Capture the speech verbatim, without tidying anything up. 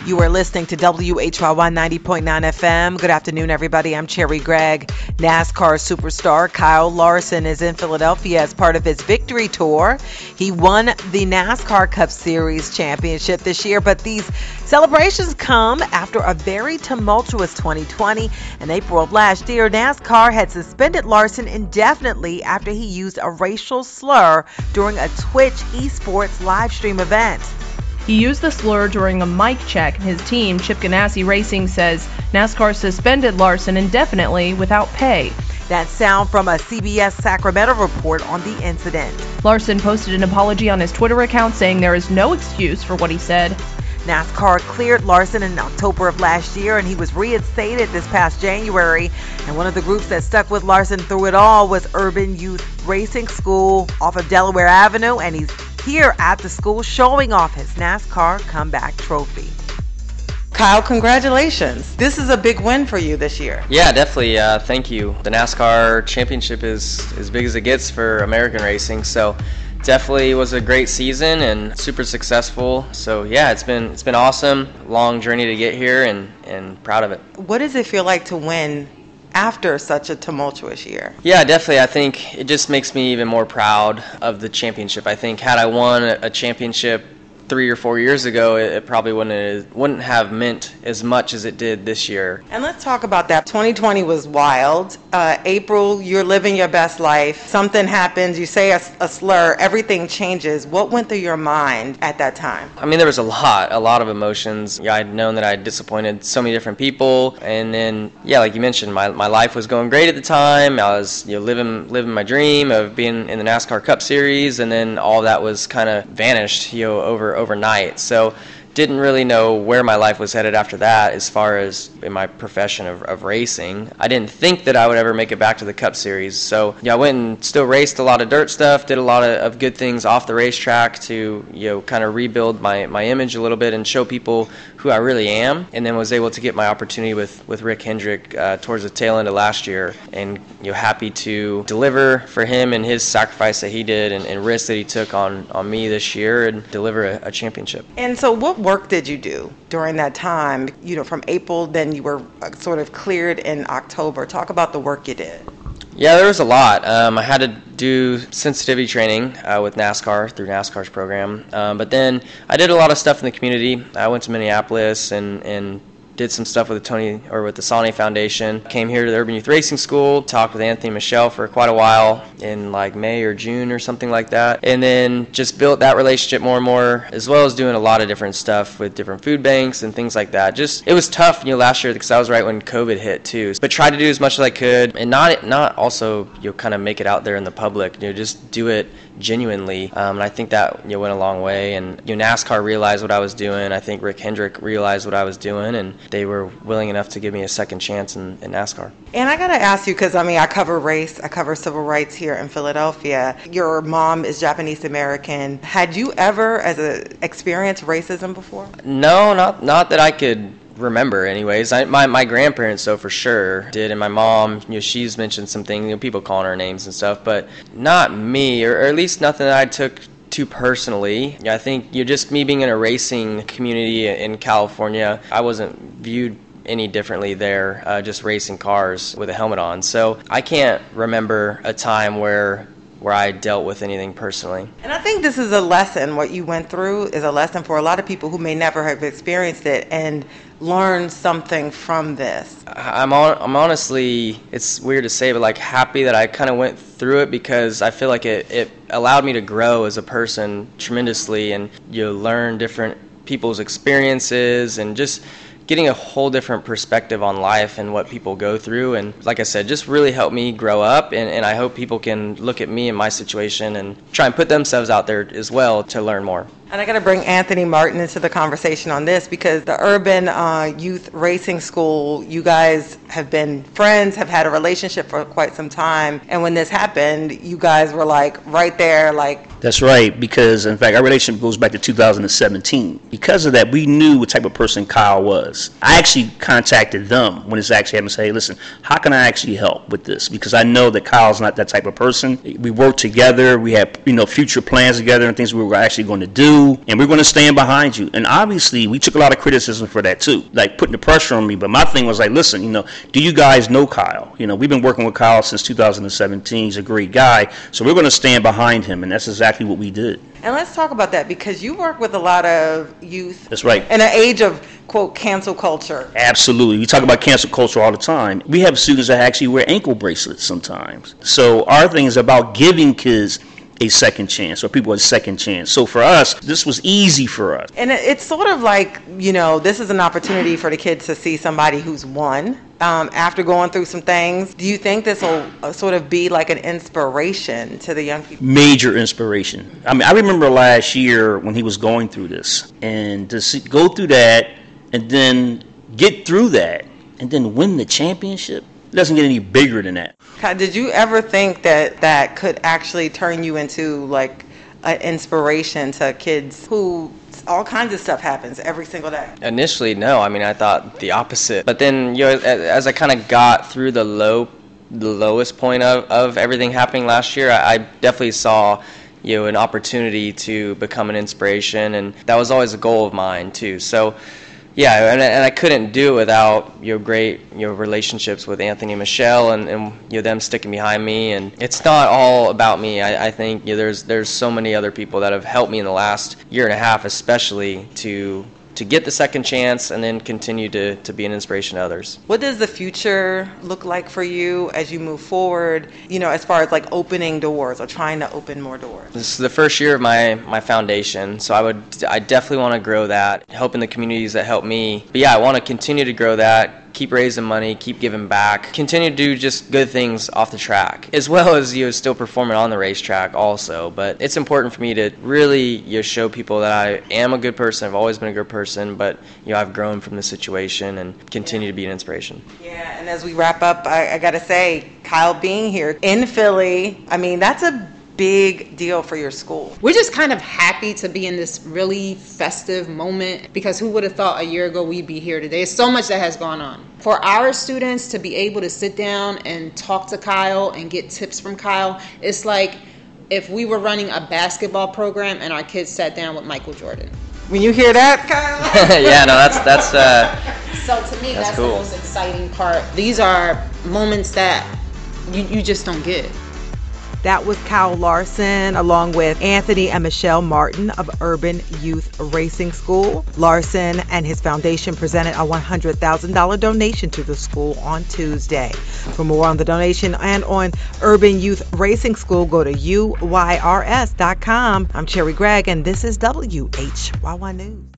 You are listening to W H Y Y ninety point nine F M. Good afternoon, everybody. I'm Cherry Gregg. NASCAR superstar Kyle Larson is in Philadelphia as part of his victory tour. He won the NASCAR Cup Series championship this year, but these celebrations come after a very tumultuous twenty twenty. In April of last year, NASCAR had suspended Larson indefinitely after he used a racial slur during a Twitch esports live stream event. He used the slur during a mic check. His team, Chip Ganassi Racing, says NASCAR suspended Larson indefinitely without pay. That sound from a C B S Sacramento report on the incident. Larson posted an apology on his Twitter account saying there is no excuse for what he said. NASCAR cleared Larson in October of last year, and he was reinstated this past January. And one of the groups that stuck with Larson through it all was Urban Youth Racing School off of Delaware Avenue, and he's here at the school showing off his NASCAR comeback trophy. Kyle, congratulations. This is a big win for you this year. Yeah, definitely. Uh, thank you. The NASCAR championship is as big as it gets for American racing, so definitely was a great season and super successful. So yeah, it's been it's been awesome. Long journey to get here, and, and proud of it. What does it feel like to win after such a tumultuous year? Yeah, definitely. I think it just makes me even more proud of the championship. I think had I won a championship three or four years ago, it, it probably wouldn't wouldn't have meant as much as it did this year. And let's talk about that. twenty twenty was wild. Uh, April, you're living your best life. Something happens, you say a, a slur, everything changes. What went through your mind at that time? I mean, there was a lot, a lot of emotions. Yeah, I'd known that I'd disappointed so many different people, and then, yeah, like you mentioned, my my life was going great at the time. I was, you know, living living my dream of being in the NASCAR Cup Series, and then all that was kind of vanished, you know, over overnight. So didn't really know where my life was headed after that as far as in my profession of, of racing. I didn't think that I would ever make it back to the Cup Series. So yeah, I went and still raced a lot of dirt stuff, did a lot of, of good things off the racetrack to, you know, kind of rebuild my, my image a little bit and show people who I really am, and then was able to get my opportunity with, with Rick Hendrick uh, towards the tail end of last year, and, you know, happy to deliver for him and his sacrifice that he did and, and risk that he took on, on me this year and deliver a, a championship. And so what work did you do during that time? You know, from April, then you were sort of cleared in October. Talk about the work you did. Yeah, there was a lot. Um, I had to do sensitivity training uh, with NASCAR through NASCAR's program. Um, but then I did a lot of stuff in the community. I went to Minneapolis and, and did some stuff with the Tony or with the Sani Foundation. Came here to the Urban Youth Racing School, talked with Anthony Michelle for quite a while in like May or June or something like that. And then just built that relationship more and more, as well as doing a lot of different stuff with different food banks and things like that. Just, it was tough, you know, last year because I was right when COVID hit too. But tried to do as much as I could, and not not also, you know, kind of make it out there in the public, you know, just do it genuinely. Um, and I think that, you know, went a long way. And, you know, NASCAR realized what I was doing. I think Rick Hendrick realized what I was doing, and they were willing enough to give me a second chance in, in NASCAR. And I got to ask you, because, I mean, I cover race, I cover civil rights here in Philadelphia. Your mom is Japanese American. Had you ever, as a, experienced racism before? No, not not that I could remember anyways. I, my, my grandparents, though, for sure did, and my mom, you know, she's mentioned some things, you know, people calling her names and stuff, but not me, or, or at least nothing that I took too personally. Yeah, I think, you know, just me being in a racing community in California, I wasn't viewed any differently there, uh, just racing cars with a helmet on. So I can't remember a time where where I dealt with anything personally. And I think this is a lesson. What you went through is a lesson for a lot of people who may never have experienced it and learn something from this. I'm on, I'm honestly, it's weird to say, but like happy that I kind of went through it, because I feel like it, it allowed me to grow as a person tremendously, and you learn different people's experiences and just getting a whole different perspective on life and what people go through. And like I said, just really helped me grow up, and, and I hope people can look at me and my situation and try and put themselves out there as well to learn more. And I got to bring Anthony Martin into the conversation on this, because the Urban uh, Youth Racing School, you guys have been friends, have had a relationship for quite some time. And when this happened, you guys were like right there, like. That's right, because in fact, our relationship goes back to two thousand seventeen. Because of that, we knew what type of person Kyle was. I actually contacted them when this actually happened and said, hey, listen, how can I actually help with this? Because I know that Kyle's not that type of person. We worked together. We had, you know, future plans together and things we were actually going to do. do, and we're going to stand behind you. And obviously, we took a lot of criticism for that too, like putting the pressure on me. But my thing was like, listen, you know, do you guys know Kyle? You know, we've been working with Kyle since two thousand seventeen. He's a great guy, so we're going to stand behind him, and that's exactly what we did. And let's talk about that, because you work with a lot of youth. That's right. In an age of, quote, cancel culture. Absolutely. We talk about cancel culture all the time. We have students that actually wear ankle bracelets sometimes. So our thing is about giving kids a second chance, or people a second chance. So for us, this was easy for us. And it- it's sort of like, you know, this is an opportunity for the kids to see somebody who's won um, after going through some things. Do you think this will uh, sort of be like an inspiration to the young people? Major inspiration. I mean, I remember last year when he was going through this, and to see, go through that and then get through that and then win the championship. It doesn't get any bigger than that. Kai, did you ever think that that could actually turn you into like an inspiration to kids who all kinds of stuff happens every single day? Initially, no. I mean, I thought the opposite. But then, you know, as, as I kind of got through the low, the lowest point of, of everything happening last year, I, I definitely saw, you know, an opportunity to become an inspiration, and that was always a goal of mine too. So, yeah, and, and I couldn't do it without, you know, great, you know, relationships with Anthony and Michelle, and, and you know, them sticking behind me. And it's not all about me. I, I think, you know, there's there's so many other people that have helped me in the last year and a half, especially to to get the second chance and then continue to, to be an inspiration to others. What does the future look like for you as you move forward, you know, as far as like opening doors or trying to open more doors? This is the first year of my, my foundation, so I would I definitely want to grow that, helping the communities that help me. But yeah, I want to continue to grow that, keep raising money, keep giving back, continue to do just good things off the track, as well as, you know, still performing on the racetrack also. But it's important for me to really, you know, show people that I am a good person. I've always been a good person, but, you know, I've grown from the situation and continue to be an inspiration. Yeah, and as we wrap up, I, I got to say, Kyle being here in Philly, I mean, that's a big deal for your school. We're just kind of happy to be in this really festive moment, because who would have thought a year ago we'd be here today? There's so much that has gone on. For our students to be able to sit down and talk to Kyle and get tips from Kyle, it's like if we were running a basketball program and our kids sat down with Michael Jordan. When you hear that, Kyle? Yeah, no, that's that's uh, So to me, That's that's, cool. the most exciting part. These are moments that you, you just don't get. That was Kyle Larson, along with Anthony and Michelle Martin of Urban Youth Racing School. Larson and his foundation presented a one hundred thousand dollars donation to the school on Tuesday. For more on the donation and on Urban Youth Racing School, go to U Y R S dot com. I'm Cherry Gregg, and this is W H Y Y News.